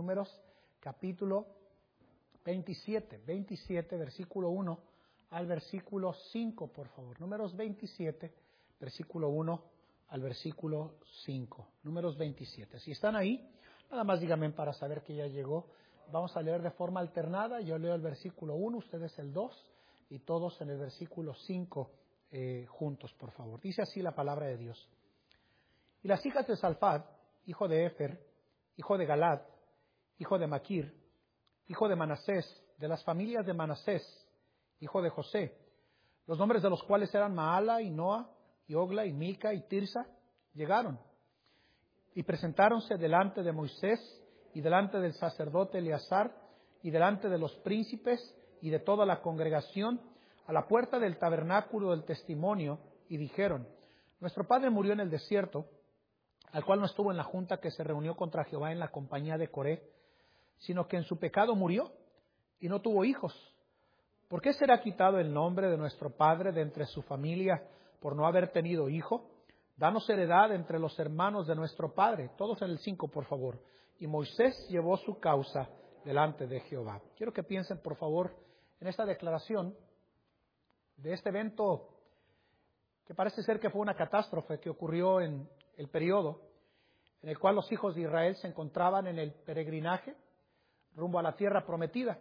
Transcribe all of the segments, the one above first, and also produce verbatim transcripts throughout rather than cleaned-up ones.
Números capítulo veintisiete, veintisiete, versículo uno al versículo cinco, por favor. Números veintisiete, versículo uno al versículo cinco. Números veintisiete. Si están ahí, nada más díganme para saber que ya llegó. Vamos a leer de forma alternada. Yo leo el versículo uno, ustedes el dos, y todos en el versículo cinco eh, juntos, por favor. Dice así la palabra de Dios. Y las hijas de Salfad, hijo de Efer, hijo de Galad, hijo de Maquir, hijo de Manasés, de las familias de Manasés, hijo de José, los nombres de los cuales eran Maala y Noa, y Ogla, y Milca, y Tirsa, llegaron y presentáronse delante de Moisés y delante del sacerdote Eleazar y delante de los príncipes y de toda la congregación a la puerta del tabernáculo del testimonio, y dijeron: Nuestro padre murió en el desierto, al cual no estuvo en la junta que se reunió contra Jehová en la compañía de Coré, sino que en su pecado murió y no tuvo hijos. ¿Por qué será quitado el nombre de nuestro padre de entre su familia por no haber tenido hijo? Danos heredad entre los hermanos de nuestro padre. Todos en el cinco, por favor. Y Moisés llevó su causa delante de Jehová. Quiero que piensen, por favor, en esta declaración de este evento que parece ser que fue una catástrofe que ocurrió en el periodo en el cual los hijos de Israel se encontraban en el peregrinaje rumbo a la tierra prometida.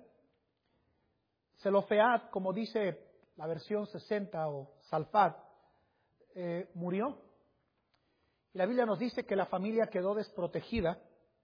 Zelofead, como dice la versión sesenta, o Salfad, eh, murió. Y la Biblia nos dice que la familia quedó desprotegida.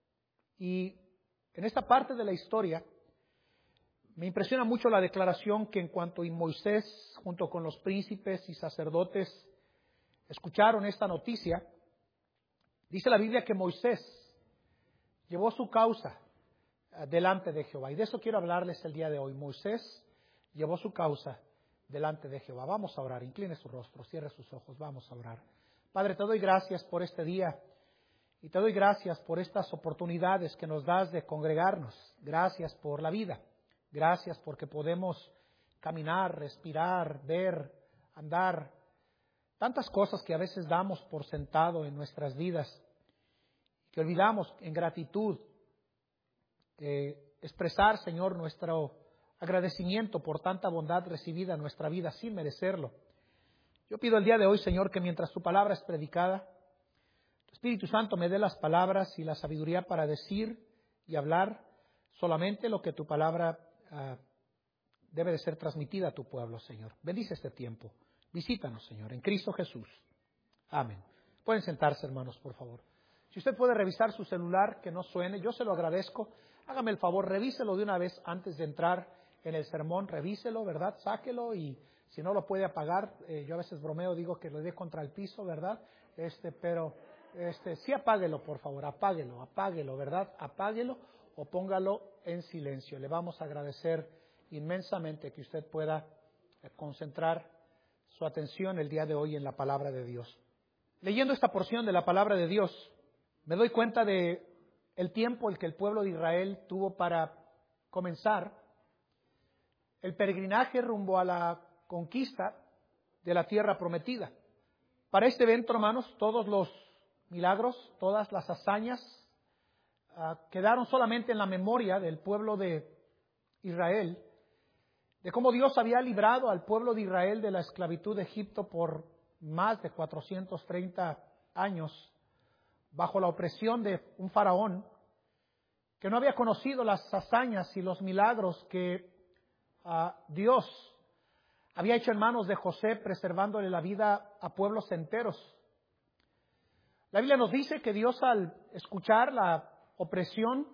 Y en esta parte de la historia me impresiona mucho la declaración que en cuanto Moisés, junto con los príncipes y sacerdotes, escucharon esta noticia, dice la Biblia que Moisés llevó su causa delante de Jehová. Y de eso quiero hablarles el día de hoy. Moisés llevó su causa delante de Jehová. Vamos a orar. Incline su rostro, cierre sus ojos. Vamos a orar. Padre, te doy gracias por este día y te doy gracias por estas oportunidades que nos das de congregarnos. Gracias por la vida. Gracias porque podemos caminar, respirar, ver, andar. Tantas cosas que a veces damos por sentado en nuestras vidas, que olvidamos en gratitud eh, expresar, Señor, nuestro agradecimiento por tanta bondad recibida en nuestra vida sin merecerlo. Yo pido el día de hoy, Señor, que mientras tu palabra es predicada, tu Espíritu Santo me dé las palabras y la sabiduría para decir y hablar solamente lo que tu palabra uh, debe de ser transmitida a tu pueblo, Señor. Bendice este tiempo. Visítanos, Señor, en Cristo Jesús. Amén. Pueden sentarse, hermanos, por favor. Si usted puede revisar su celular, que no suene, yo se lo agradezco. Hágame el favor, revíselo de una vez antes de entrar en el sermón. Revíselo, ¿verdad? Sáquelo, y si no lo puede apagar, eh, yo a veces bromeo, digo que lo dé contra el piso, ¿verdad? Este, pero este, sí apáguelo, por favor, apáguelo, apáguelo, ¿verdad? Apáguelo o póngalo en silencio. Le vamos a agradecer inmensamente que usted pueda eh, concentrar su atención el día de hoy en la palabra de Dios. Leyendo esta porción de la palabra de Dios, me doy cuenta de el tiempo el que el pueblo de Israel tuvo para comenzar el peregrinaje rumbo a la conquista de la tierra prometida. Para este evento, hermanos, todos los milagros, todas las hazañas uh, quedaron solamente en la memoria del pueblo de Israel, de cómo Dios había librado al pueblo de Israel de la esclavitud de Egipto por más de cuatrocientos treinta años, bajo la opresión de un faraón que no había conocido las hazañas y los milagros que uh, Dios había hecho en manos de José, preservándole la vida a pueblos enteros. La Biblia nos dice que Dios, al escuchar la opresión,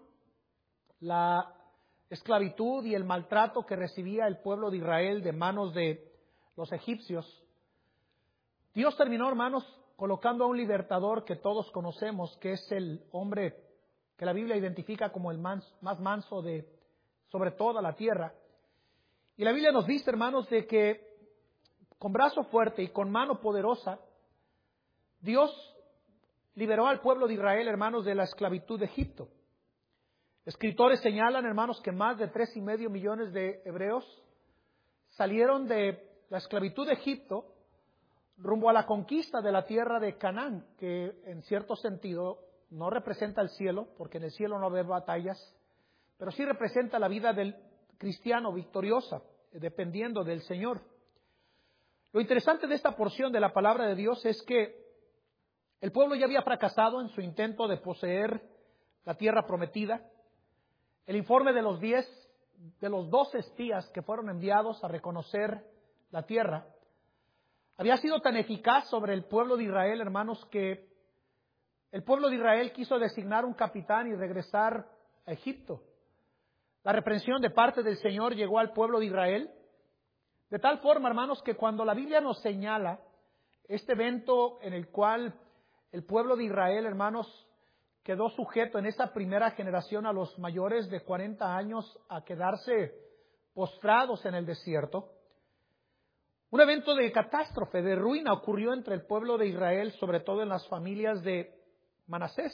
la esclavitud y el maltrato que recibía el pueblo de Israel de manos de los egipcios, Dios terminó, hermanos, colocando a un libertador que todos conocemos, que es el hombre que la Biblia identifica como el más, más manso de sobre toda la tierra. Y la Biblia nos dice, hermanos, de que con brazo fuerte y con mano poderosa, Dios liberó al pueblo de Israel, hermanos, de la esclavitud de Egipto. Escritores señalan, hermanos, que más de tres y medio millones de hebreos salieron de la esclavitud de Egipto rumbo a la conquista de la tierra de Canaán, que en cierto sentido no representa el cielo, porque en el cielo no va a haber batallas, pero sí representa la vida del cristiano victoriosa, dependiendo del Señor. Lo interesante de esta porción de la palabra de Dios es que el pueblo ya había fracasado en su intento de poseer la tierra prometida. El informe de los diez, de los doce espías que fueron enviados a reconocer la tierra, había sido tan eficaz sobre el pueblo de Israel, hermanos, que el pueblo de Israel quiso designar un capitán y regresar a Egipto. La reprensión de parte del Señor llegó al pueblo de Israel, de tal forma, hermanos, que cuando la Biblia nos señala este evento en el cual el pueblo de Israel, hermanos, quedó sujeto en esa primera generación a los mayores de cuarenta años a quedarse postrados en el desierto, un evento de catástrofe, de ruina ocurrió entre el pueblo de Israel, sobre todo en las familias de Manasés.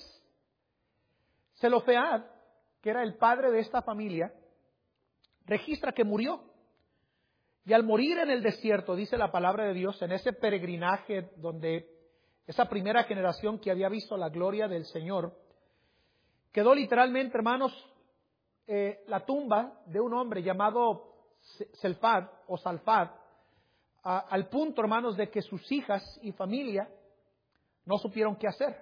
Zelofead, que era el padre de esta familia, registra que murió. Y al morir en el desierto, dice la palabra de Dios, en ese peregrinaje donde esa primera generación que había visto la gloria del Señor, quedó literalmente, hermanos, eh, la tumba de un hombre llamado Zelfad o Salfad, a, al punto, hermanos, de que sus hijas y familia no supieron qué hacer.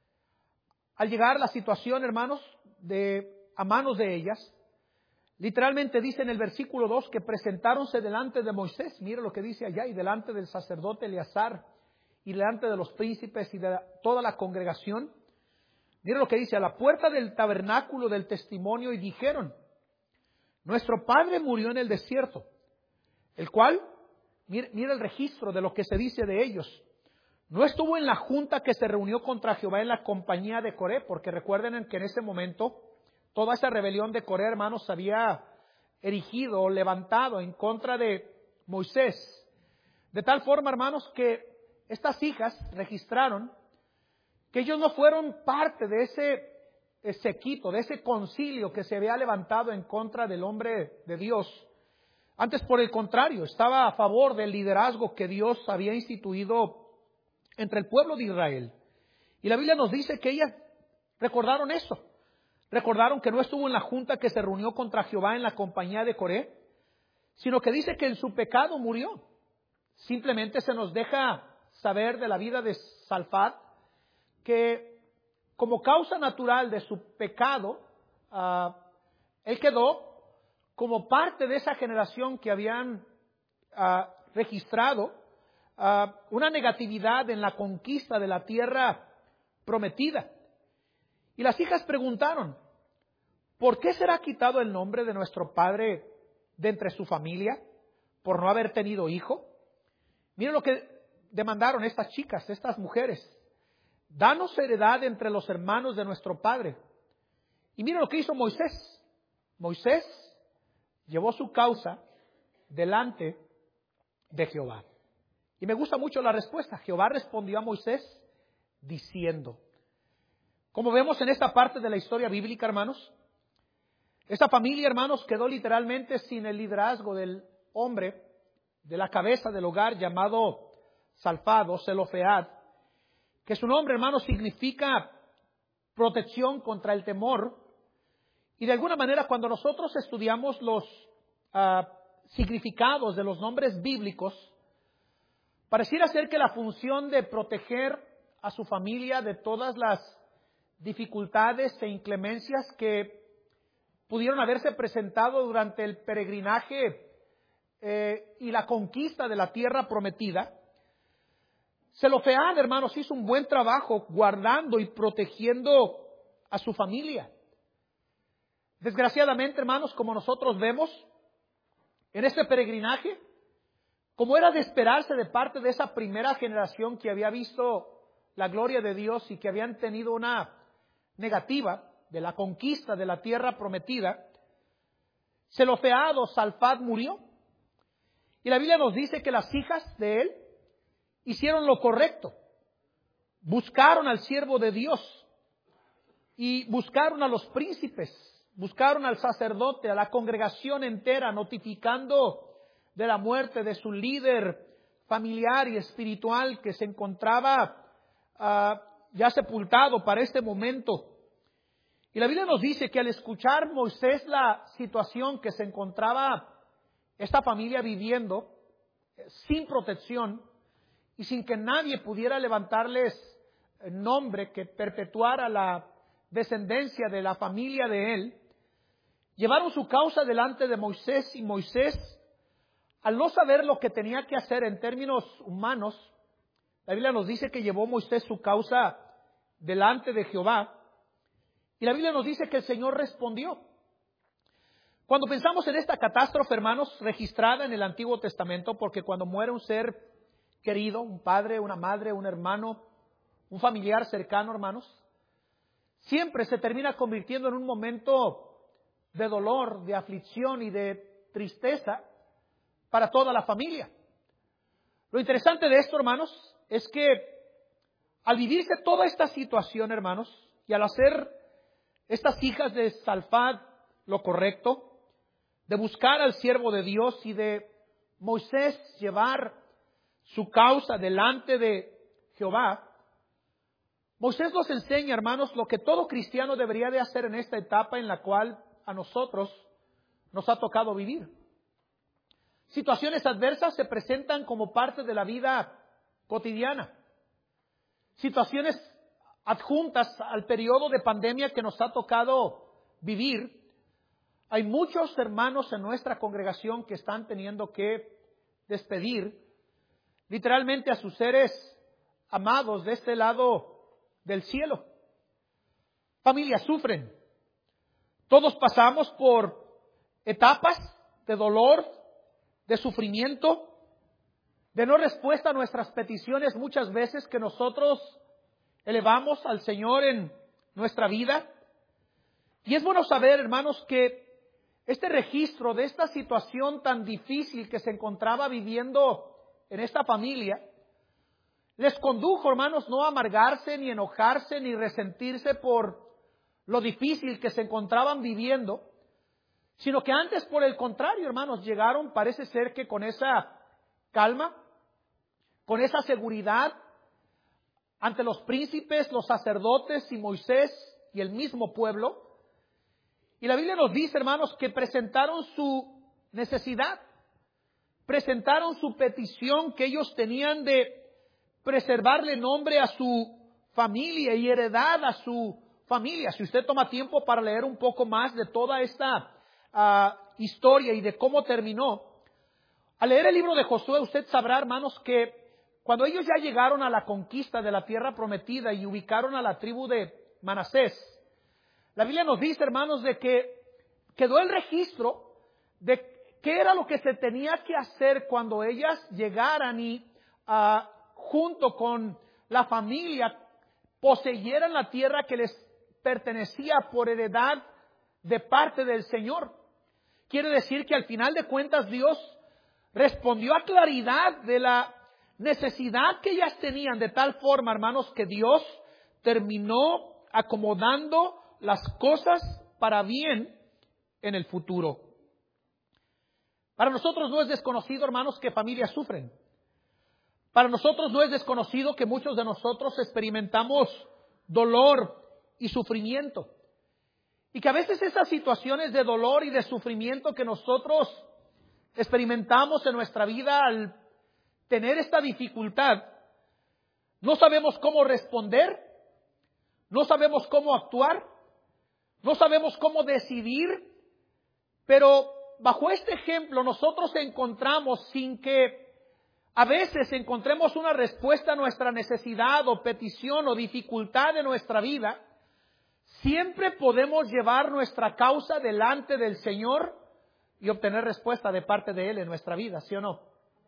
Al llegar la situación, hermanos, de, a manos de ellas, literalmente dice en el versículo dos que presentáronse delante de Moisés, mire lo que dice allá, y delante del sacerdote Eleazar, y delante de los príncipes y de toda la congregación. Mire lo que dice, a la puerta del tabernáculo del testimonio, y dijeron, nuestro padre murió en el desierto, el cual, mire, mire el registro de lo que se dice de ellos, no estuvo en la junta que se reunió contra Jehová en la compañía de Coré, porque recuerden que en ese momento toda esa rebelión de Coré, hermanos, se había erigido o levantado en contra de Moisés. De tal forma, hermanos, que estas hijas registraron que ellos no fueron parte de ese séquito, de ese concilio que se había levantado en contra del hombre de Dios. Antes, por el contrario, estaba a favor del liderazgo que Dios había instituido entre el pueblo de Israel. Y la Biblia nos dice que ellas recordaron eso. Recordaron que no estuvo en la junta que se reunió contra Jehová en la compañía de Coré, sino que dice que en su pecado murió. Simplemente se nos deja saber de la vida de Salfad que como causa natural de su pecado, uh, él quedó como parte de esa generación que habían uh, registrado uh, una negatividad en la conquista de la tierra prometida. Y las hijas preguntaron, ¿por qué será quitado el nombre de nuestro padre de entre su familia por no haber tenido hijo? Miren lo que demandaron estas chicas, estas mujeres. Danos heredad entre los hermanos de nuestro padre. Y miren lo que hizo Moisés. Moisés llevó su causa delante de Jehová. Y me gusta mucho la respuesta. Jehová respondió a Moisés diciendo. Como vemos en esta parte de la historia bíblica, hermanos, esta familia, hermanos, quedó literalmente sin el liderazgo del hombre, de la cabeza del hogar llamado Salfad o Zelofead, que su nombre, hermanos, significa protección contra el temor. Y de alguna manera, cuando nosotros estudiamos los uh, significados de los nombres bíblicos, pareciera ser que la función de proteger a su familia de todas las dificultades e inclemencias que pudieron haberse presentado durante el peregrinaje eh, y la conquista de la tierra prometida, Zelofead, hermanos, hizo un buen trabajo guardando y protegiendo a su familia. Desgraciadamente, hermanos, como nosotros vemos en este peregrinaje, como era de esperarse de parte de esa primera generación que había visto la gloria de Dios y que habían tenido una negativa de la conquista de la tierra prometida, Zelofead o Salfad murió. Y la Biblia nos dice que las hijas de él hicieron lo correcto. Buscaron al siervo de Dios y buscaron a los príncipes, buscaron al sacerdote, a la congregación entera, notificando de la muerte de su líder familiar y espiritual que se encontraba uh, ya sepultado para este momento. Y la Biblia nos dice que al escuchar Moisés la situación que se encontraba esta familia viviendo, sin protección y sin que nadie pudiera levantarles nombre que perpetuara la descendencia de la familia de él, llevaron su causa delante de Moisés, y Moisés, al no saber lo que tenía que hacer en términos humanos, la Biblia nos dice que llevó Moisés su causa delante de Jehová, y la Biblia nos dice que el Señor respondió. Cuando pensamos en esta catástrofe, hermanos, registrada en el Antiguo Testamento, porque cuando muere un ser querido, un padre, una madre, un hermano, un familiar cercano, hermanos, siempre se termina convirtiendo en un momento de dolor, de aflicción y de tristeza para toda la familia. Lo interesante de esto, hermanos, es que al vivirse toda esta situación, hermanos, y al hacer estas hijas de Salfat lo correcto, de buscar al siervo de Dios y de Moisés llevar su causa delante de Jehová, Moisés nos enseña, hermanos, lo que todo cristiano debería de hacer en esta etapa en la cual a nosotros nos ha tocado vivir. Situaciones adversas se presentan como parte de la vida cotidiana. Situaciones adjuntas al periodo de pandemia que nos ha tocado vivir. Hay muchos hermanos en nuestra congregación que están teniendo que despedir literalmente a sus seres amados de este lado del cielo. Familias sufren. Todos pasamos por etapas de dolor, de sufrimiento, de no respuesta a nuestras peticiones muchas veces que nosotros elevamos al Señor en nuestra vida. Y es bueno saber, hermanos, que este registro de esta situación tan difícil que se encontraba viviendo en esta familia, les condujo, hermanos, no a amargarse, ni enojarse, ni resentirse por lo difícil que se encontraban viviendo, sino que antes, por el contrario, hermanos, llegaron, parece ser que con esa calma, con esa seguridad, ante los príncipes, los sacerdotes y Moisés y el mismo pueblo. Y la Biblia nos dice, hermanos, que presentaron su necesidad, presentaron su petición que ellos tenían de preservarle nombre a su familia y heredad a su familia. Si usted toma tiempo para leer un poco más de toda esta uh, historia y de cómo terminó, al leer el libro de Josué usted sabrá, hermanos, que cuando ellos ya llegaron a la conquista de la tierra prometida y ubicaron a la tribu de Manasés, la Biblia nos dice, hermanos, de que quedó el registro de qué era lo que se tenía que hacer cuando ellas llegaran y uh, junto con la familia poseyeran la tierra que les pertenecía por heredad de parte del Señor. Quiere decir que al final de cuentas Dios respondió a claridad de la necesidad que ellas tenían, de tal forma, hermanos, que Dios terminó acomodando las cosas para bien en el futuro. Para nosotros no es desconocido, hermanos, que familias sufren. Para nosotros no es desconocido que muchos de nosotros experimentamos dolor y sufrimiento. Y que a veces esas situaciones de dolor y de sufrimiento que nosotros experimentamos en nuestra vida al tener esta dificultad, no sabemos cómo responder, no sabemos cómo actuar, no sabemos cómo decidir, pero bajo este ejemplo nosotros encontramos, sin que a veces encontremos una respuesta a nuestra necesidad o petición o dificultad de nuestra vida, siempre podemos llevar nuestra causa delante del Señor y obtener respuesta de parte de Él en nuestra vida, ¿sí o no?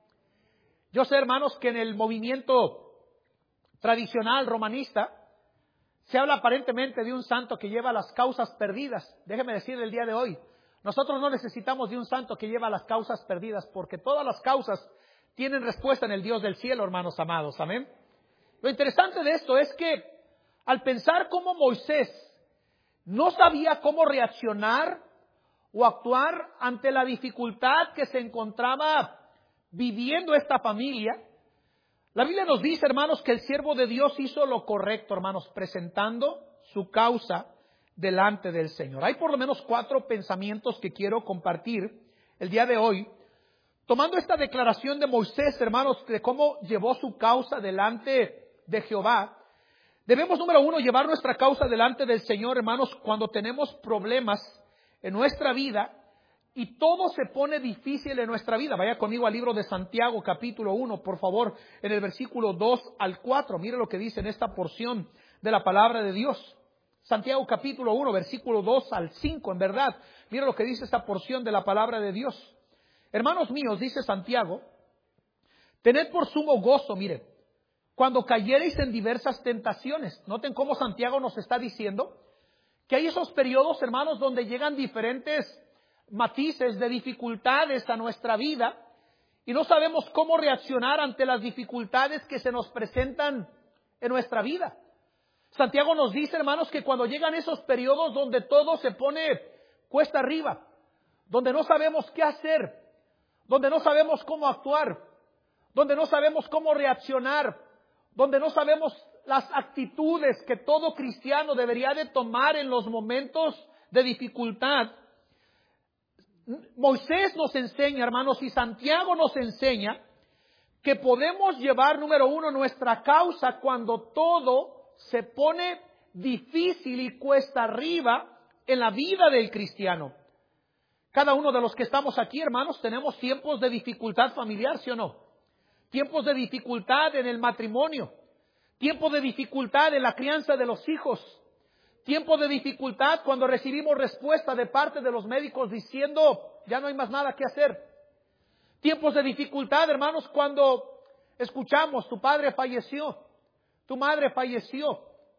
Yo sé, hermanos, que en el movimiento tradicional romanista se habla aparentemente de un santo que lleva las causas perdidas. Déjeme decirle el día de hoy, nosotros no necesitamos de un santo que lleva las causas perdidas, porque todas las causas tienen respuesta en el Dios del cielo, hermanos amados. Amén. Lo interesante de esto es que al pensar cómo Moisés no sabía cómo reaccionar o actuar ante la dificultad que se encontraba viviendo esta familia, La Biblia nos dice, hermanos, que el siervo de Dios hizo lo correcto, hermanos, presentando su causa delante del Señor. Hay por lo menos cuatro pensamientos que quiero compartir el día de hoy, tomando esta declaración de Moisés, hermanos, de cómo llevó su causa delante de Jehová. Debemos, número uno, llevar nuestra causa delante del Señor, hermanos, cuando tenemos problemas en nuestra vida y todo se pone difícil en nuestra vida. Vaya conmigo al libro de Santiago, capítulo uno, por favor, en el versículo dos al cuatro. Mire lo que dice en esta porción de la palabra de Dios. Santiago, capítulo uno, versículo dos al cinco, en verdad. Mire lo que dice esta porción de la palabra de Dios. Hermanos míos, dice Santiago, tened por sumo gozo, mire, cuando cayereis en diversas tentaciones. Noten cómo Santiago nos está diciendo que hay esos periodos, hermanos, donde llegan diferentes matices de dificultades a nuestra vida y no sabemos cómo reaccionar ante las dificultades que se nos presentan en nuestra vida. Santiago nos dice, hermanos, que cuando llegan esos periodos donde todo se pone cuesta arriba, donde no sabemos qué hacer, donde no sabemos cómo actuar, donde no sabemos cómo reaccionar, donde no sabemos las actitudes que todo cristiano debería de tomar en los momentos de dificultad, Moisés nos enseña, hermanos, y Santiago nos enseña que podemos llevar, número uno, nuestra causa cuando todo se pone difícil y cuesta arriba en la vida del cristiano. Cada uno de los que estamos aquí, hermanos, tenemos tiempos de dificultad familiar, ¿sí o no? Tiempos de dificultad en el matrimonio, tiempo de dificultad en la crianza de los hijos, tiempo de dificultad cuando recibimos respuesta de parte de los médicos diciendo ya no hay más nada que hacer. Tiempos de dificultad, hermanos, cuando escuchamos tu padre falleció, tu madre falleció,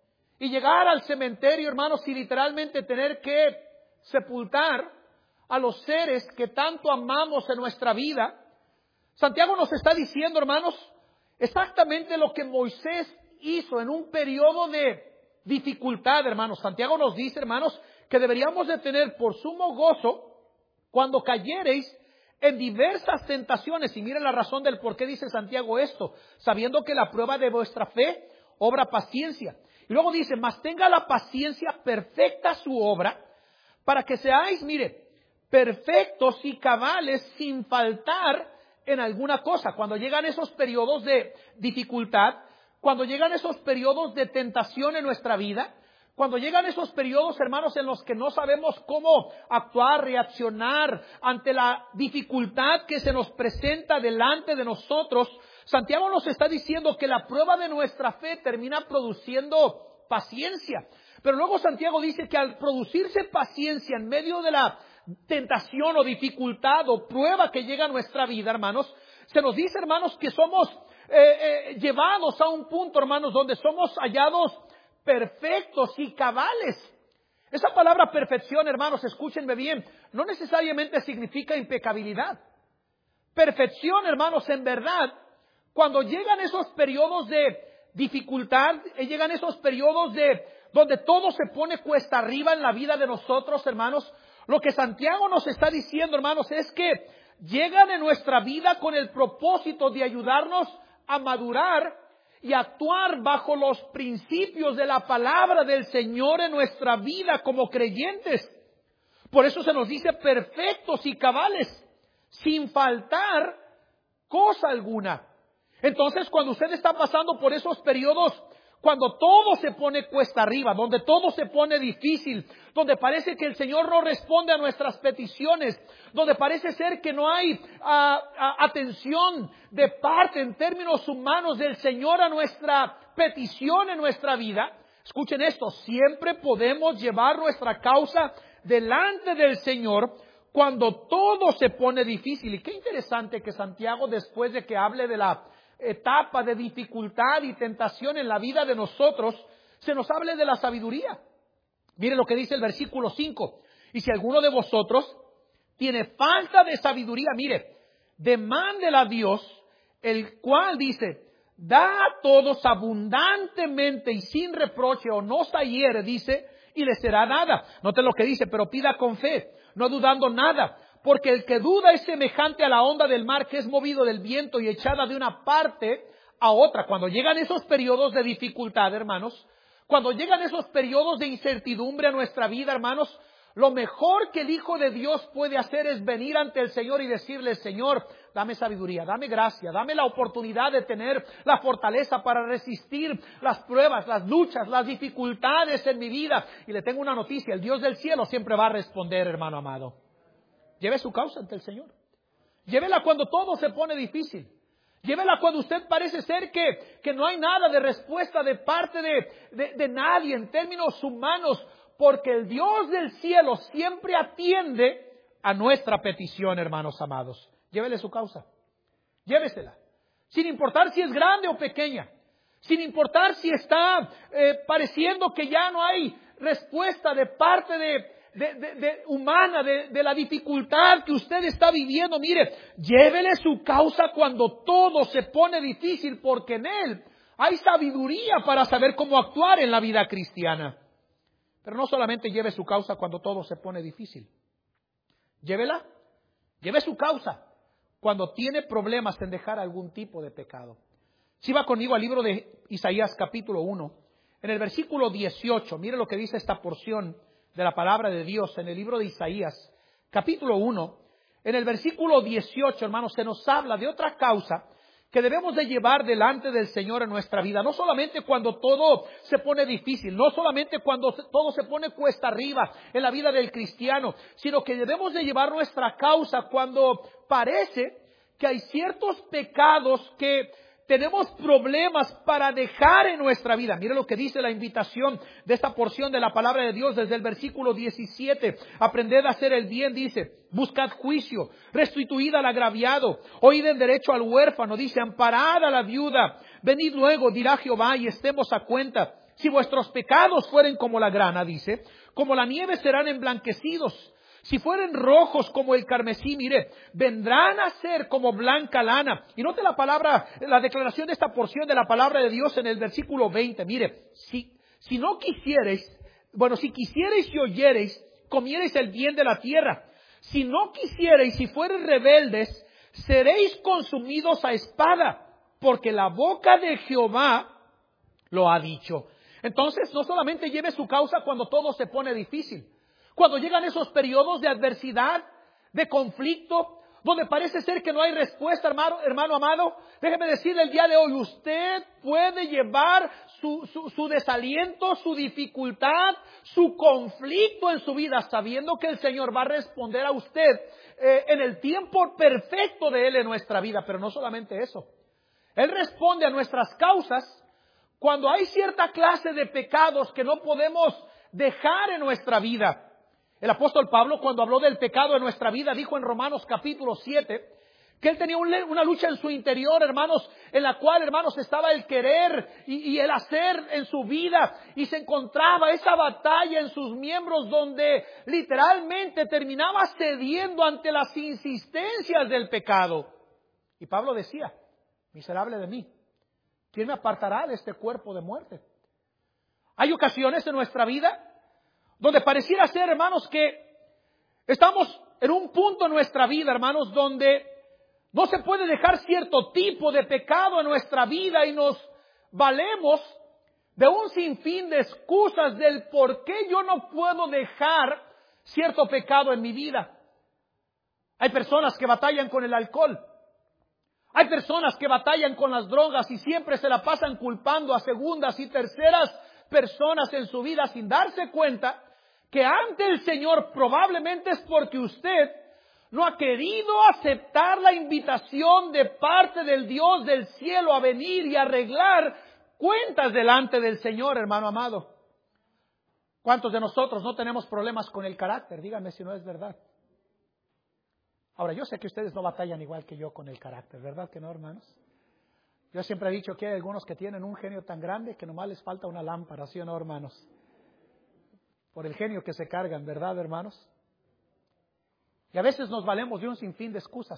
y llegar al cementerio, hermanos, y literalmente tener que sepultar a los seres que tanto amamos en nuestra vida. Santiago nos está diciendo, hermanos, exactamente lo que Moisés hizo en un periodo de dificultad, hermanos. Santiago nos dice, hermanos, que deberíamos de tener por sumo gozo cuando cayereis en diversas tentaciones. Y miren la razón del por qué dice Santiago esto, sabiendo que la prueba de vuestra fe obra paciencia. Y luego dice, mas tenga la paciencia perfecta su obra, para que seáis, mire, perfectos y cabales sin faltar en alguna cosa. Cuando llegan esos periodos de dificultad, cuando llegan esos periodos de tentación en nuestra vida, cuando llegan esos periodos, hermanos, en los que no sabemos cómo actuar, reaccionar ante la dificultad que se nos presenta delante de nosotros, Santiago nos está diciendo que la prueba de nuestra fe termina produciendo paciencia. Pero luego Santiago dice que al producirse paciencia en medio de la tentación o dificultad o prueba que llega a nuestra vida, hermanos, se nos dice, hermanos, que somos eh, eh, llevados a un punto, hermanos, donde somos hallados perfectos y cabales. Esa palabra perfección, hermanos, escúchenme bien, no necesariamente significa impecabilidad. Perfección, hermanos, en verdad, cuando llegan esos periodos de dificultad, llegan esos periodos de donde todo se pone cuesta arriba en la vida de nosotros, hermanos, lo que Santiago nos está diciendo, hermanos, es que llegan en nuestra vida con el propósito de ayudarnos a madurar y actuar bajo los principios de la palabra del Señor en nuestra vida como creyentes. Por eso se nos dice perfectos y cabales, sin faltar cosa alguna. Entonces, cuando usted está pasando por esos periodos, cuando todo se pone cuesta arriba, donde todo se pone difícil, donde parece que el Señor no responde a nuestras peticiones, donde parece ser que no hay a, a, atención de parte en términos humanos del Señor a nuestra petición en nuestra vida, escuchen esto, siempre podemos llevar nuestra causa delante del Señor cuando todo se pone difícil. Y qué interesante que Santiago, después de que hable de la etapa de dificultad y tentación en la vida de nosotros, se nos hable de la sabiduría. Mire lo que dice el versículo cinco. Y si alguno de vosotros tiene falta de sabiduría, mire, demándela a Dios, el cual dice, da a todos abundantemente y sin reproche, o no se hiere, dice, y le será dada. Note lo que dice, pero pida con fe, no dudando nada. Porque el que duda es semejante a la onda del mar que es movido del viento y echada de una parte a otra. Cuando llegan esos periodos de dificultad, hermanos, cuando llegan esos periodos de incertidumbre a nuestra vida, hermanos, lo mejor que el Hijo de Dios puede hacer es venir ante el Señor y decirle: Señor, dame sabiduría, dame gracia, dame la oportunidad de tener la fortaleza para resistir las pruebas, las luchas, las dificultades en mi vida. Y le tengo una noticia: el Dios del cielo siempre va a responder, hermano amado. Lleve su causa ante el Señor. Llévela cuando todo se pone difícil. Llévela cuando usted parece ser que, que no hay nada de respuesta de parte de, de, de nadie en términos humanos. Porque el Dios del cielo siempre atiende a nuestra petición, hermanos amados. Llévele su causa. Llévesela. Sin importar si es grande o pequeña. Sin importar si está eh, pareciendo que ya no hay respuesta de parte de, de, de, de humana, de, de la dificultad que usted está viviendo. Mire, llévele su causa cuando todo se pone difícil, porque en Él hay sabiduría para saber cómo actuar en la vida cristiana. Pero no solamente lleve su causa cuando todo se pone difícil. Llévela, lleve su causa cuando tiene problemas en dejar algún tipo de pecado. Si va conmigo al libro de Isaías capítulo uno, en el versículo dieciocho, mire lo que dice esta porción de la palabra de Dios en el libro de Isaías, capítulo uno, en el versículo dieciocho, hermanos, se nos habla de otra causa que debemos de llevar delante del Señor en nuestra vida. No solamente cuando todo se pone difícil, no solamente cuando todo se pone cuesta arriba en la vida del cristiano, sino que debemos de llevar nuestra causa cuando parece que hay ciertos pecados que tenemos problemas para dejar en nuestra vida. Mire lo que dice la invitación de esta porción de la palabra de Dios desde el versículo diecisiete. Aprended a hacer el bien, dice. Buscad juicio, restituid al agraviado, oíd en derecho al huérfano, dice. Amparad a la viuda. Venid luego, dirá Jehová, y estemos a cuenta. Si vuestros pecados fueren como la grana, dice, como la nieve serán emblanquecidos. Si fueren rojos como el carmesí, mire, vendrán a ser como blanca lana. Y note la palabra, la declaración de esta porción de la palabra de Dios en el versículo veinte. Mire, si, si no quisierais, bueno, si quisierais y oyereis, comiereis el bien de la tierra. Si no quisiereis y fuereis rebeldes, seréis consumidos a espada, porque la boca de Jehová lo ha dicho. Entonces, no solamente lleve su causa cuando todo se pone difícil. Cuando llegan esos periodos de adversidad, de conflicto, donde parece ser que no hay respuesta, hermano, hermano amado, déjeme decirle el día de hoy, usted puede llevar su, su, su desaliento, su dificultad, su conflicto en su vida, sabiendo que el Señor va a responder a usted eh, en el tiempo perfecto de Él en nuestra vida. Pero no solamente eso. Él responde a nuestras causas cuando hay cierta clase de pecados que no podemos dejar en nuestra vida. El apóstol Pablo, cuando habló del pecado en nuestra vida, dijo en Romanos capítulo siete, que él tenía una lucha en su interior, hermanos, en la cual, hermanos, estaba el querer y, y el hacer en su vida, y se encontraba esa batalla en sus miembros donde literalmente terminaba cediendo ante las insistencias del pecado. Y Pablo decía: miserable de mí, ¿quién me apartará de este cuerpo de muerte? Hay ocasiones en nuestra vida donde pareciera ser, hermanos, que estamos en un punto en nuestra vida, hermanos, donde no se puede dejar cierto tipo de pecado en nuestra vida y nos valemos de un sinfín de excusas del por qué yo no puedo dejar cierto pecado en mi vida. Hay personas que batallan con el alcohol. Hay personas que batallan con las drogas y siempre se la pasan culpando a segundas y terceras personas en su vida sin darse cuenta que ante el Señor probablemente es porque usted no ha querido aceptar la invitación de parte del Dios del cielo a venir y arreglar cuentas delante del Señor, hermano amado. ¿Cuántos de nosotros no tenemos problemas con el carácter? Díganme si no es verdad. Ahora, yo sé que ustedes no batallan igual que yo con el carácter, ¿verdad que no, hermanos? Yo siempre he dicho que hay algunos que tienen un genio tan grande que nomás les falta una lámpara, ¿sí o no, hermanos? Por el genio que se cargan, ¿verdad, hermanos? Y a veces nos valemos de un sinfín de excusas,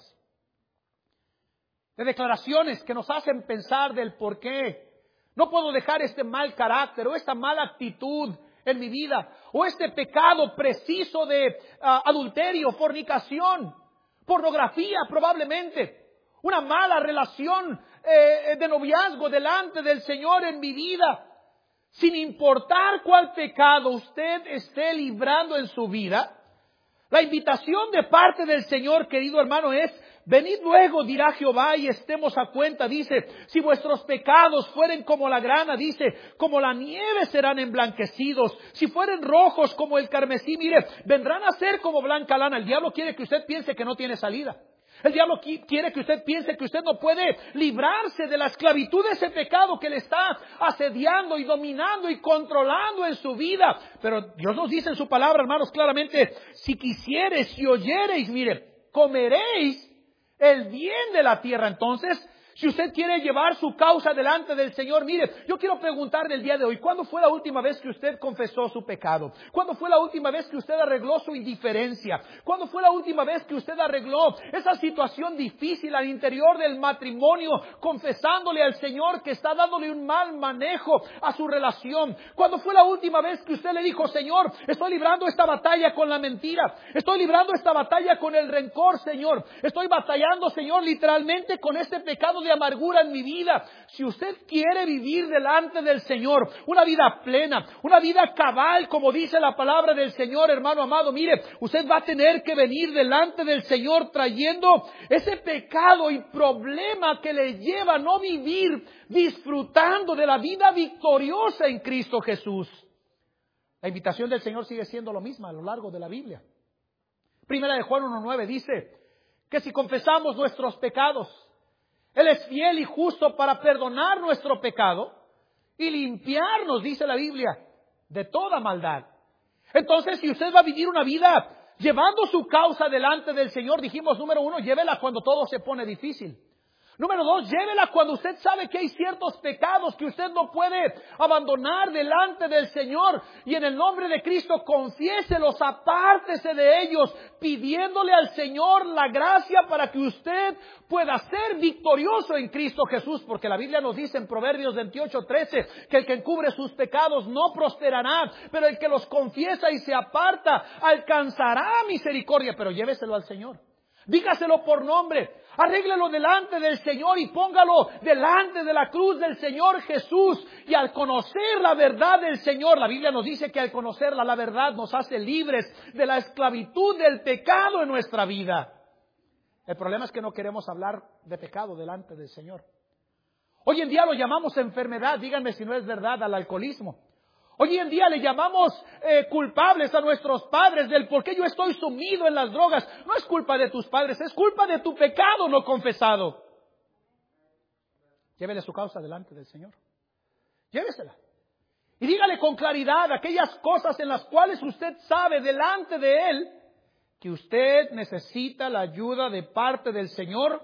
de declaraciones que nos hacen pensar del por qué no puedo dejar este mal carácter o esta mala actitud en mi vida, o este pecado preciso de uh, adulterio, fornicación, pornografía probablemente, una mala relación eh, de noviazgo delante del Señor en mi vida. Sin importar cuál pecado usted esté librando en su vida, la invitación de parte del Señor, querido hermano, es: venid luego, dirá Jehová, y estemos a cuenta. Dice, si vuestros pecados fueren como la grana, dice, como la nieve serán emblanquecidos. Si fueren rojos como el carmesí, mire, vendrán a ser como blanca lana. El diablo quiere que usted piense que no tiene salida. El diablo quiere que usted piense que usted no puede librarse de la esclavitud de ese pecado que le está asediando y dominando y controlando en su vida. Pero Dios nos dice en su palabra, hermanos, claramente: si quisiereis y oyereis, mire, comeréis el bien de la tierra. Entonces, si usted quiere llevar su causa delante del Señor, mire, yo quiero preguntarle el día de hoy: ¿cuándo fue la última vez que usted confesó su pecado? ¿Cuándo fue la última vez que usted arregló su indiferencia? ¿Cuándo fue la última vez que usted arregló esa situación difícil al interior del matrimonio, confesándole al Señor que está dándole un mal manejo a su relación? ¿Cuándo fue la última vez que usted le dijo: Señor, estoy librando esta batalla con la mentira, estoy librando esta batalla con el rencor, Señor, estoy batallando, Señor, literalmente con este pecado de amargura en mi vida? Si usted quiere vivir delante del Señor una vida plena, una vida cabal, como dice la palabra del Señor, hermano amado, mire, usted va a tener que venir delante del Señor trayendo ese pecado y problema que le lleva a no vivir disfrutando de la vida victoriosa en Cristo Jesús. La invitación del Señor sigue siendo lo misma a lo largo de la Biblia. Primera de Juan uno nueve dice que si confesamos nuestros pecados, Él es fiel y justo para perdonar nuestro pecado y limpiarnos, dice la Biblia, de toda maldad. Entonces, si usted va a vivir una vida llevando su causa delante del Señor, dijimos, número uno, llévela cuando todo se pone difícil. Número dos, llévela cuando usted sabe que hay ciertos pecados que usted no puede abandonar delante del Señor. Y en el nombre de Cristo, confiéselos, apártese de ellos, pidiéndole al Señor la gracia para que usted pueda ser victorioso en Cristo Jesús. Porque la Biblia nos dice en Proverbios veintiocho trece que el que encubre sus pecados no prosperará, pero el que los confiesa y se aparta alcanzará misericordia. Pero lléveselo al Señor. Dígaselo por nombre, arréglelo delante del Señor y póngalo delante de la cruz del Señor Jesús. Y al conocer la verdad del Señor, la Biblia nos dice que al conocerla, la verdad nos hace libres de la esclavitud del pecado en nuestra vida. El problema es que no queremos hablar de pecado delante del Señor. Hoy en día lo llamamos enfermedad, díganme si no es verdad, al alcoholismo. Hoy en día le llamamos eh, culpables a nuestros padres del por qué yo estoy sumido en las drogas. No es culpa de tus padres, es culpa de tu pecado no confesado. Llévele su causa delante del Señor. Llévesela. Y dígale con claridad aquellas cosas en las cuales usted sabe delante de Él que usted necesita la ayuda de parte del Señor,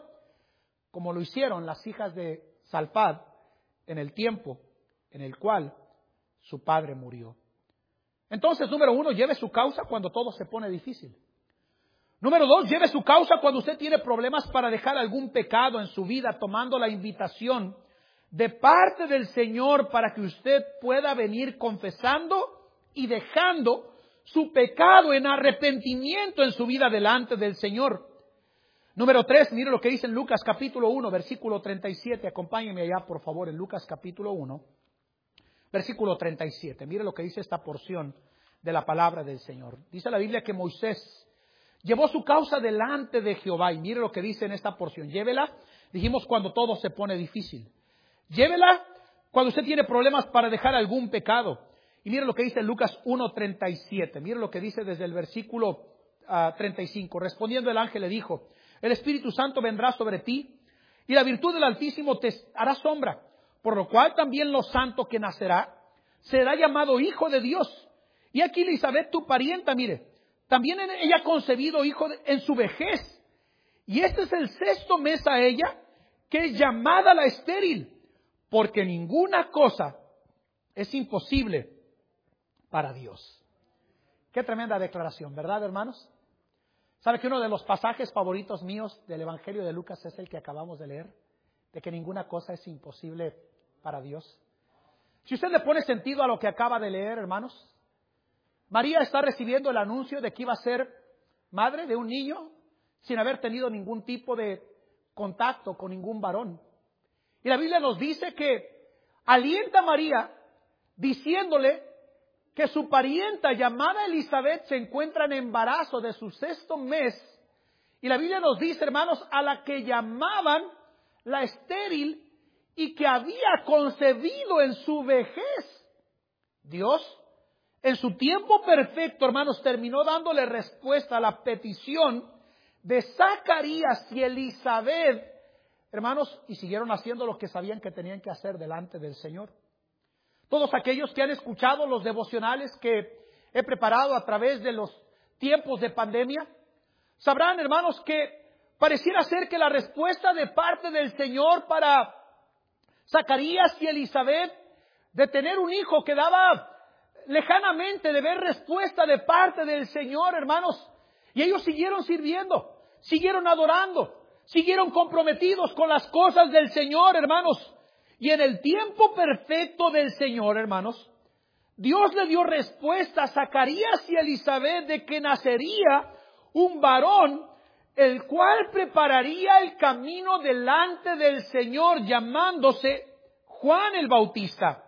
como lo hicieron las hijas de Salfad en el tiempo en el cual su padre murió. Entonces, número uno, lleve su causa cuando todo se pone difícil. Número dos, lleve su causa cuando usted tiene problemas para dejar algún pecado en su vida, tomando la invitación de parte del Señor para que usted pueda venir confesando y dejando su pecado en arrepentimiento en su vida delante del Señor. Número tres, mire lo que dice en Lucas capítulo uno, versículo treinta y siete. Acompáñenme allá, por favor, en Lucas capítulo uno. Versículo treinta y siete, mire lo que dice esta porción de la palabra del Señor. Dice la Biblia que Moisés llevó su causa delante de Jehová. Y mire lo que dice en esta porción. Llévela, dijimos, cuando todo se pone difícil. Llévela cuando usted tiene problemas para dejar algún pecado. Y mire lo que dice Lucas uno treinta y siete. Mire lo que dice desde el versículo uh, treinta y cinco. Respondiendo el ángel le dijo: el Espíritu Santo vendrá sobre ti y la virtud del Altísimo te hará sombra. Por lo cual también lo santo que nacerá será llamado Hijo de Dios. Y aquí Elisabet, tu parienta, mire, también ella ha concebido hijo de, en su vejez. Y este es el sexto mes a ella, que es llamada la estéril, porque ninguna cosa es imposible para Dios. Qué tremenda declaración, ¿verdad, hermanos? ¿Sabe que uno de los pasajes favoritos míos del Evangelio de Lucas es el que acabamos de leer? De que ninguna cosa es imposible para Dios. Si usted le pone sentido a lo que acaba de leer, hermanos, María está recibiendo el anuncio de que iba a ser madre de un niño sin haber tenido ningún tipo de contacto con ningún varón. Y la Biblia nos dice que alienta a María diciéndole que su parienta llamada Elizabeth se encuentra en embarazo de su sexto mes. Y la Biblia nos dice, hermanos, a la que llamaban la estéril y que había concebido en su vejez. Dios, en su tiempo perfecto, hermanos, terminó dándole respuesta a la petición de Zacarías y Elizabeth, hermanos, y siguieron haciendo lo que sabían que tenían que hacer delante del Señor. Todos aquellos que han escuchado los devocionales que he preparado a través de los tiempos de pandemia, sabrán, hermanos, que pareciera ser que la respuesta de parte del Señor para Zacarías y Elizabeth de tener un hijo quedaba lejanamente de ver respuesta de parte del Señor, hermanos. Y ellos siguieron sirviendo, siguieron adorando, siguieron comprometidos con las cosas del Señor, hermanos. Y en el tiempo perfecto del Señor, hermanos, Dios le dio respuesta a Zacarías y a Elizabeth de que nacería un varón, el cual prepararía el camino delante del Señor, llamándose Juan el Bautista.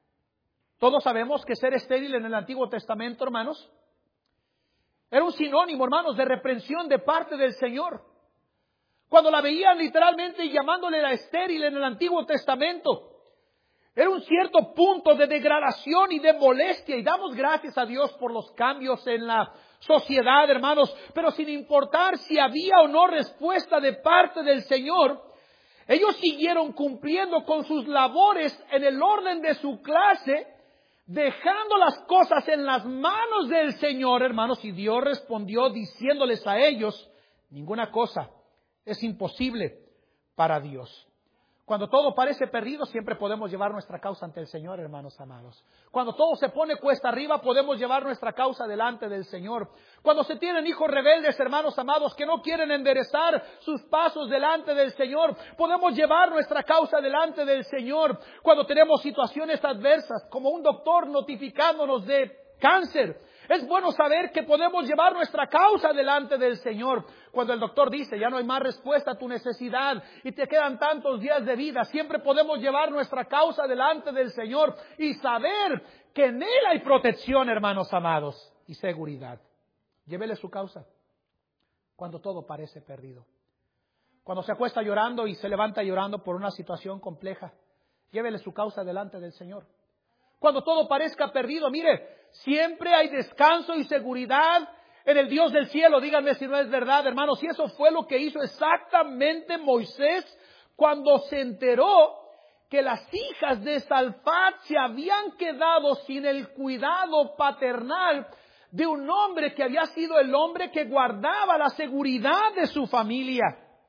Todos sabemos que ser estéril en el Antiguo Testamento, hermanos, era un sinónimo, hermanos, de reprensión de parte del Señor. Cuando la veían literalmente llamándole la estéril en el Antiguo Testamento, era un cierto punto de degradación y de molestia. Y damos gracias a Dios por los cambios en la sociedad, hermanos. Pero sin importar si había o no respuesta de parte del Señor, ellos siguieron cumpliendo con sus labores en el orden de su clase, dejando las cosas en las manos del Señor, hermanos. Y Dios respondió diciéndoles a ellos, ninguna cosa es imposible para Dios. Cuando todo parece perdido, siempre podemos llevar nuestra causa ante el Señor, hermanos amados. Cuando todo se pone cuesta arriba, podemos llevar nuestra causa delante del Señor. Cuando se tienen hijos rebeldes, hermanos amados, que no quieren enderezar sus pasos delante del Señor, podemos llevar nuestra causa delante del Señor. Cuando tenemos situaciones adversas, como un doctor notificándonos de cáncer, es bueno saber que podemos llevar nuestra causa delante del Señor. Cuando el doctor dice, ya no hay más respuesta a tu necesidad y te quedan tantos días de vida, siempre podemos llevar nuestra causa delante del Señor y saber que en Él hay protección, hermanos amados, y seguridad. Llévele su causa cuando todo parece perdido. Cuando se acuesta llorando y se levanta llorando por una situación compleja, llévele su causa delante del Señor. Cuando todo parezca perdido, mire, siempre hay descanso y seguridad en el Dios del cielo. Díganme si no es verdad, hermanos. Y eso fue lo que hizo exactamente Moisés cuando se enteró que las hijas de Salfat se habían quedado sin el cuidado paternal de un hombre que había sido el hombre que guardaba la seguridad de su familia.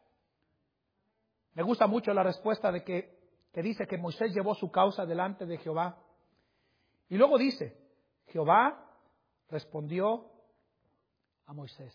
Me gusta mucho la respuesta de que, que dice que Moisés llevó su causa delante de Jehová. Y luego dice, Jehová respondió a Moisés.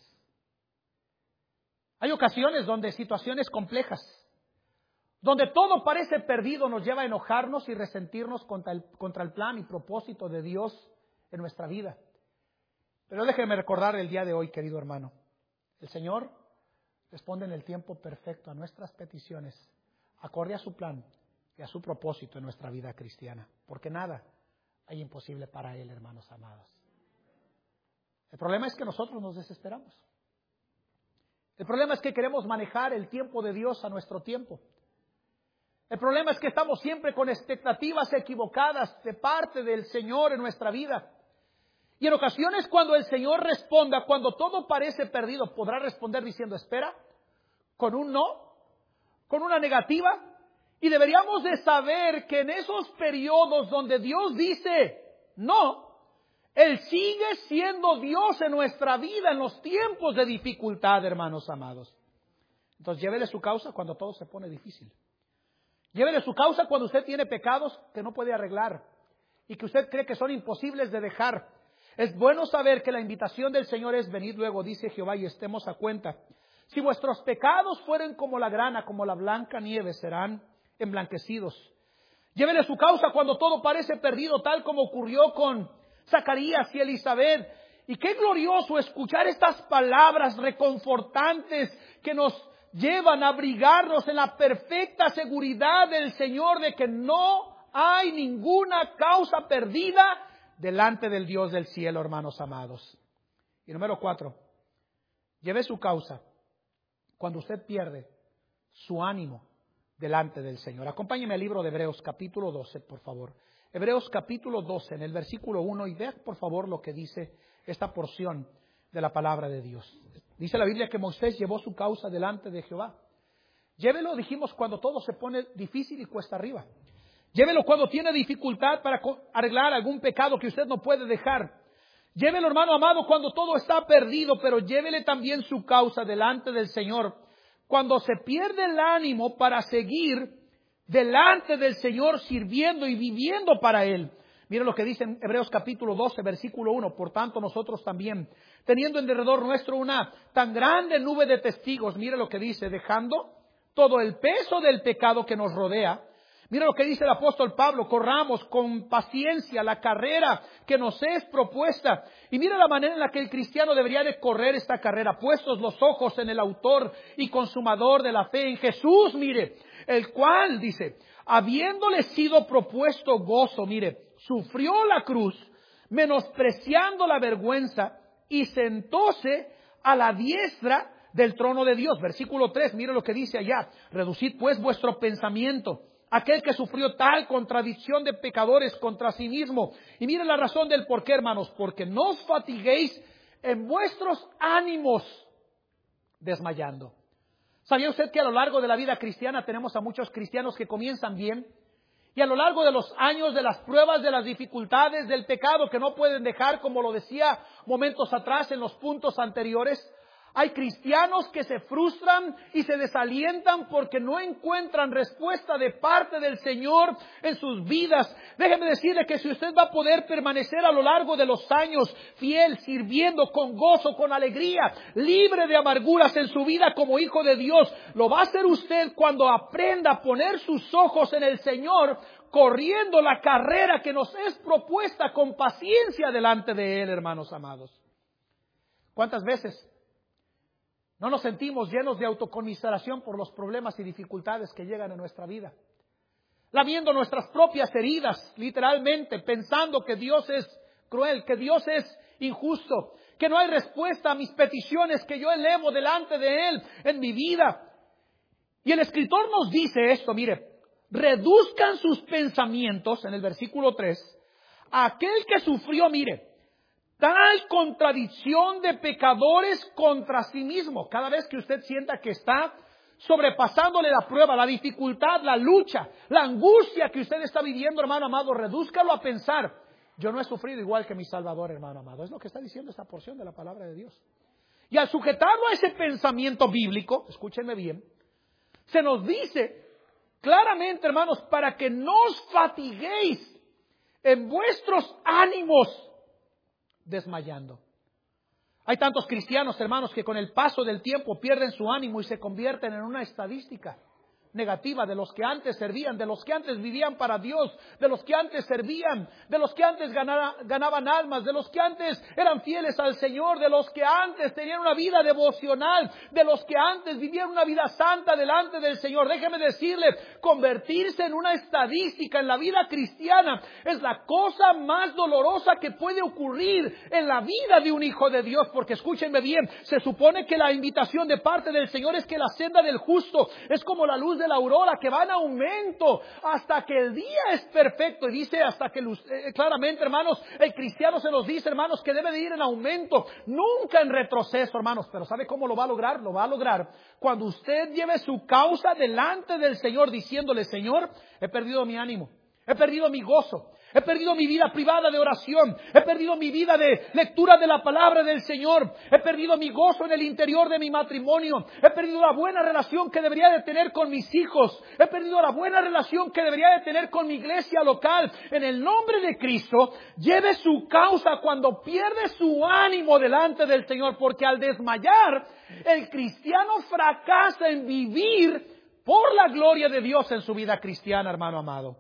Hay ocasiones donde situaciones complejas, donde todo parece perdido, nos lleva a enojarnos y resentirnos contra el, contra el plan y propósito de Dios en nuestra vida. Pero déjeme recordar el día de hoy, querido hermano. El Señor responde en el tiempo perfecto a nuestras peticiones, acorde a su plan y a su propósito en nuestra vida cristiana. Porque nada hay imposible para Él, hermanos amados. El problema es que nosotros nos desesperamos. El problema es que queremos manejar el tiempo de Dios a nuestro tiempo. El problema es que estamos siempre con expectativas equivocadas de parte del Señor en nuestra vida. Y en ocasiones cuando el Señor responda, cuando todo parece perdido, podrá responder diciendo, espera, con un no, con una negativa. Y deberíamos de saber que en esos periodos donde Dios dice no, Él sigue siendo Dios en nuestra vida en los tiempos de dificultad, hermanos amados. Entonces llévele su causa cuando todo se pone difícil. Llévele su causa cuando usted tiene pecados que no puede arreglar y que usted cree que son imposibles de dejar. Es bueno saber que la invitación del Señor es venid luego, dice Jehová, y estemos a cuenta. Si vuestros pecados fueren como la grana, como la blanca nieve, serán emblanquecidos. Llévele su causa cuando todo parece perdido, tal como ocurrió con Zacarías y Elizabeth. Y qué glorioso escuchar estas palabras reconfortantes que nos llevan a abrigarnos en la perfecta seguridad del Señor de que no hay ninguna causa perdida delante del Dios del cielo, hermanos amados. Y número cuatro, lleve su causa cuando usted pierde su ánimo delante del Señor. Acompáñeme al libro de Hebreos capítulo doce, por favor. Hebreos capítulo doce, en el versículo uno, y vea por favor lo que dice esta porción de la palabra de Dios. Dice la Biblia que Moisés llevó su causa delante de Jehová. Llévelo, dijimos, cuando todo se pone difícil y cuesta arriba. Llévelo cuando tiene dificultad para arreglar algún pecado que usted no puede dejar. Llévelo, hermano amado, cuando todo está perdido, pero llévele también su causa delante del Señor. Cuando se pierde el ánimo para seguir delante del Señor sirviendo y viviendo para Él. Miren lo que dice en Hebreos capítulo doce, versículo uno. Por tanto, nosotros también, teniendo en derredor nuestro una tan grande nube de testigos, mire lo que dice, dejando todo el peso del pecado que nos rodea. Mira lo que dice el apóstol Pablo, corramos con paciencia la carrera que nos es propuesta. Y mira la manera en la que el cristiano debería de correr esta carrera, puestos los ojos en el autor y consumador de la fe, en Jesús, mire, el cual, dice, habiéndole sido propuesto gozo, mire, sufrió la cruz, menospreciando la vergüenza, y sentóse a la diestra del trono de Dios. Versículo tres, mire lo que dice allá, reducid pues vuestro pensamiento. Aquel que sufrió tal contradicción de pecadores contra sí mismo. Y miren la razón del por qué, hermanos. Porque no os fatiguéis en vuestros ánimos desmayando. ¿Sabía usted que a lo largo de la vida cristiana tenemos a muchos cristianos que comienzan bien? Y a lo largo de los años, de las pruebas, de las dificultades, del pecado que no pueden dejar, como lo decía momentos atrás en los puntos anteriores, hay cristianos que se frustran y se desalientan porque no encuentran respuesta de parte del Señor en sus vidas. Déjeme decirle que si usted va a poder permanecer a lo largo de los años fiel, sirviendo con gozo, con alegría, libre de amarguras en su vida como hijo de Dios, lo va a hacer usted cuando aprenda a poner sus ojos en el Señor, corriendo la carrera que nos es propuesta con paciencia delante de Él, hermanos amados. ¿Cuántas veces no nos sentimos llenos de autoconmiseración por los problemas y dificultades que llegan a nuestra vida? Lamiendo nuestras propias heridas, literalmente, pensando que Dios es cruel, que Dios es injusto, que no hay respuesta a mis peticiones que yo elevo delante de Él en mi vida. Y el escritor nos dice esto, mire, reduzcan sus pensamientos, en el versículo tres, a aquel que sufrió, mire, tal contradicción de pecadores contra sí mismo. Cada vez que usted sienta que está sobrepasándole la prueba, la dificultad, la lucha, la angustia que usted está viviendo, hermano amado, redúzcalo a pensar, yo no he sufrido igual que mi Salvador, hermano amado. Es lo que está diciendo esta porción de la palabra de Dios. Y al sujetarlo a ese pensamiento bíblico, escúchenme bien, se nos dice claramente, hermanos, para que no os fatiguéis en vuestros ánimos desmayando. Hay tantos cristianos, hermanos, que con el paso del tiempo pierden su ánimo y se convierten en una estadística negativa de los que antes servían, de los que antes vivían para Dios, de los que antes servían, de los que antes ganara, ganaban almas, de los que antes eran fieles al Señor, de los que antes tenían una vida devocional, de los que antes vivían una vida santa delante del Señor. Déjeme decirle, convertirse en una estadística en la vida cristiana es la cosa más dolorosa que puede ocurrir en la vida de un hijo de Dios, porque escúchenme bien, se supone que la invitación de parte del Señor es que la senda del justo es como la luz de la aurora, que va en aumento hasta que el día es perfecto. Y dice hasta que eh, claramente, hermanos, el cristiano se nos dice, hermanos, que debe de ir en aumento, nunca en retroceso, hermanos. Pero ¿sabe cómo lo va a lograr? Lo va a lograr cuando usted lleve su causa delante del Señor, diciéndole, Señor, he perdido mi ánimo, he perdido mi gozo, he perdido mi vida privada de oración, he perdido mi vida de lectura de la palabra del Señor, he perdido mi gozo en el interior de mi matrimonio, he perdido la buena relación que debería de tener con mis hijos, he perdido la buena relación que debería de tener con mi iglesia local. En el nombre de Cristo, lleve su causa cuando pierde su ánimo delante del Señor, porque al desmayar, el cristiano fracasa en vivir por la gloria de Dios en su vida cristiana, hermano amado.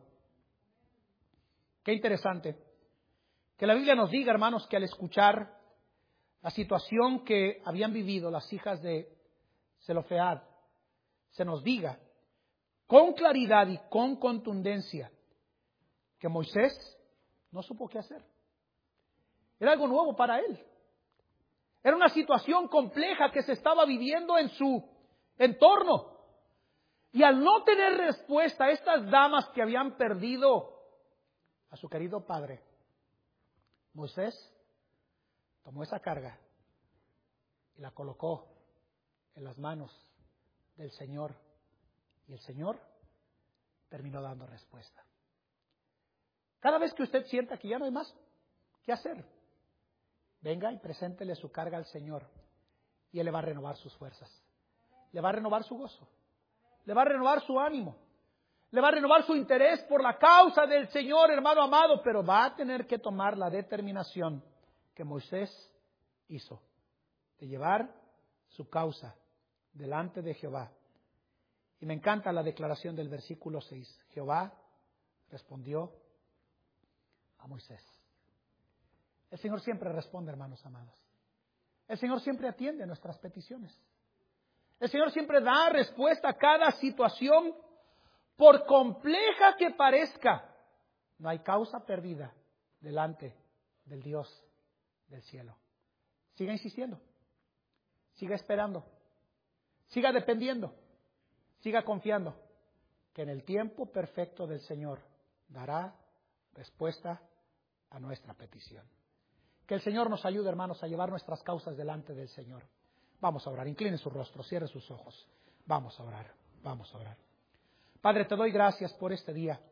Qué interesante que la Biblia nos diga, hermanos, que al escuchar la situación que habían vivido las hijas de Zelofehad, se nos diga con claridad y con contundencia que Moisés no supo qué hacer. Era algo nuevo para él. Era una situación compleja que se estaba viviendo en su entorno. Y al no tener respuesta, estas damas que habían perdido a su querido padre, Moisés tomó esa carga y la colocó en las manos del Señor. Y el Señor terminó dando respuesta. Cada vez que usted sienta que ya no hay más que hacer, venga y preséntele su carga al Señor y Él le va a renovar sus fuerzas. Le va a renovar su gozo. Le va a renovar su ánimo. Le va a renovar su interés por la causa del Señor, hermano amado, pero va a tener que tomar la determinación que Moisés hizo de llevar su causa delante de Jehová. Y me encanta la declaración del versículo seis. Jehová respondió a Moisés. El Señor siempre responde, hermanos amados. El Señor siempre atiende a nuestras peticiones. El Señor siempre da respuesta a cada situación, por compleja que parezca. No hay causa perdida delante del Dios del cielo. Siga insistiendo. Siga esperando. Siga dependiendo. Siga confiando que en el tiempo perfecto del Señor dará respuesta a nuestra petición. Que el Señor nos ayude, hermanos, a llevar nuestras causas delante del Señor. Vamos a orar. Incline su rostro, cierre sus ojos. Vamos a orar. Vamos a orar. Padre, te doy gracias por este día.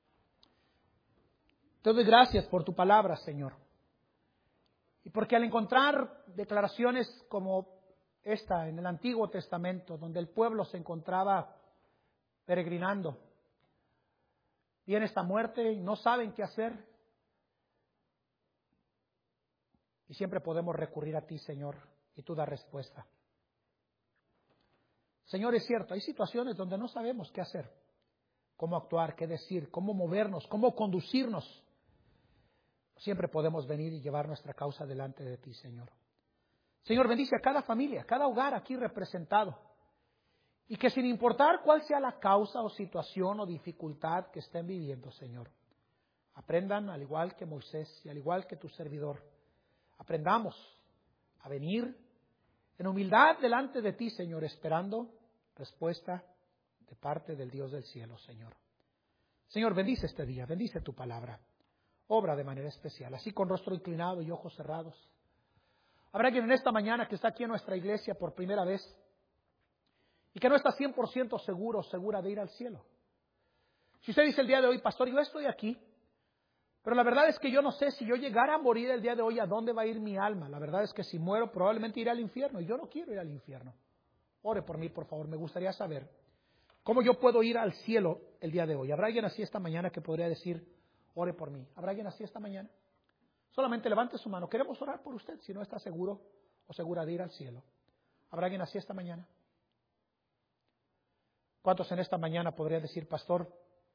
Te doy gracias por tu palabra, Señor. Y porque al encontrar declaraciones como esta en el Antiguo Testamento, donde el pueblo se encontraba peregrinando, viene esta muerte y no saben qué hacer, y siempre podemos recurrir a ti, Señor, y tú das respuesta. Señor, es cierto, hay situaciones donde no sabemos qué hacer, cómo actuar, qué decir, cómo movernos, cómo conducirnos. Siempre podemos venir y llevar nuestra causa delante de ti, Señor. Señor, bendice a cada familia, cada hogar aquí representado. Y que sin importar cuál sea la causa o situación o dificultad que estén viviendo, Señor, aprendan, al igual que Moisés y al igual que tu servidor, aprendamos a venir en humildad delante de ti, Señor, esperando respuesta de parte del Dios del cielo, Señor. Señor, bendice este día, bendice tu palabra. Obra de manera especial, así con rostro inclinado y ojos cerrados. Habrá quien en esta mañana que está aquí en nuestra iglesia por primera vez y que no está cien por ciento seguro o segura de ir al cielo. Si usted dice el día de hoy, pastor, yo estoy aquí, pero la verdad es que yo no sé si yo llegara a morir el día de hoy, ¿a dónde va a ir mi alma? La verdad es que si muero probablemente iré al infierno y yo no quiero ir al infierno. Ore por mí, por favor, me gustaría saber cómo yo puedo ir al cielo el día de hoy. ¿Habrá alguien así esta mañana que podría decir, ore por mí? ¿Habrá alguien así esta mañana? Solamente levante su mano. Queremos orar por usted si no está seguro o segura de ir al cielo. ¿Habrá alguien así esta mañana? ¿Cuántos en esta mañana podrían decir, pastor,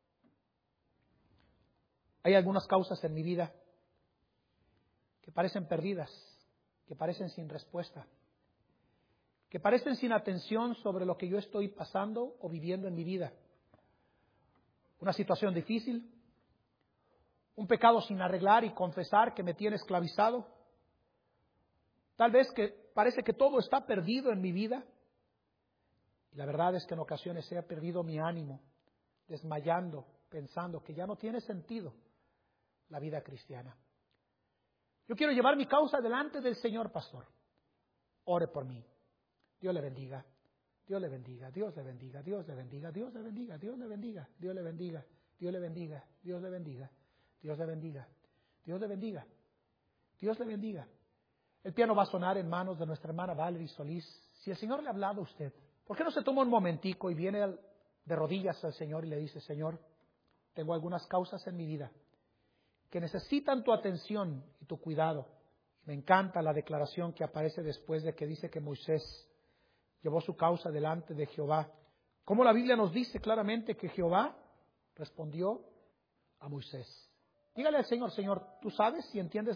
hay algunas causas en mi vida que parecen perdidas, que parecen sin respuesta, que parecen sin atención sobre lo que yo estoy pasando o viviendo en mi vida? Una situación difícil, un pecado sin arreglar y confesar que me tiene esclavizado. Tal vez que parece que todo está perdido en mi vida. Y la verdad es que en ocasiones he perdido mi ánimo, desmayando, pensando que ya no tiene sentido la vida cristiana. Yo quiero llevar mi causa delante del Señor, pastor. Ore por mí. Dios le bendiga. Dios le bendiga. Dios le bendiga. Dios le bendiga. Dios le bendiga. Dios le bendiga. Dios le bendiga. Dios le bendiga. Dios le bendiga. Dios le bendiga. Dios le bendiga. Dios le bendiga. El piano va a sonar en manos de nuestra hermana Valerie Solís. Si el Señor le ha hablado a usted, ¿por qué no se toma un momentico y viene de rodillas al Señor y le dice, Señor, tengo algunas causas en mi vida que necesitan tu atención y tu cuidado? Me encanta la declaración que aparece después de que dice que Moisés llevó su causa delante de Jehová. Como la Biblia nos dice claramente que Jehová respondió a Moisés. Dígale al Señor, Señor, tú sabes y entiendes lo que yo estoy pasando. Yo necesito tu ayuda. Vamos a orar, vamos a orar. Padre, en esta mañana, Señor,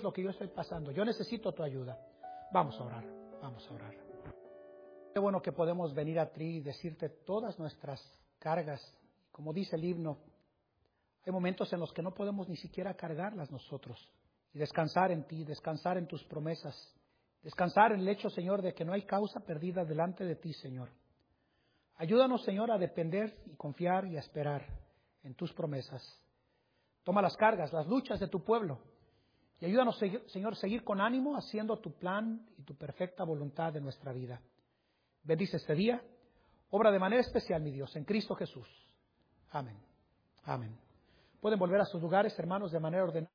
Qué bueno que podemos venir a ti y decirte todas nuestras cargas. Como dice el himno, hay momentos en los que no podemos ni siquiera cargarlas nosotros. Y descansar en ti, descansar en tus promesas. Descansar en el hecho, Señor, de que no hay causa perdida delante de ti, Señor. Ayúdanos, Señor, a depender y confiar y a esperar en tus promesas. Toma las cargas, las luchas de tu pueblo. Y ayúdanos, Señor, a seguir con ánimo haciendo tu plan y tu perfecta voluntad en nuestra vida. Bendice este día. Obra de manera especial, mi Dios, en Cristo Jesús. Amén. Amén. Pueden volver a sus lugares, hermanos, de manera ordenada.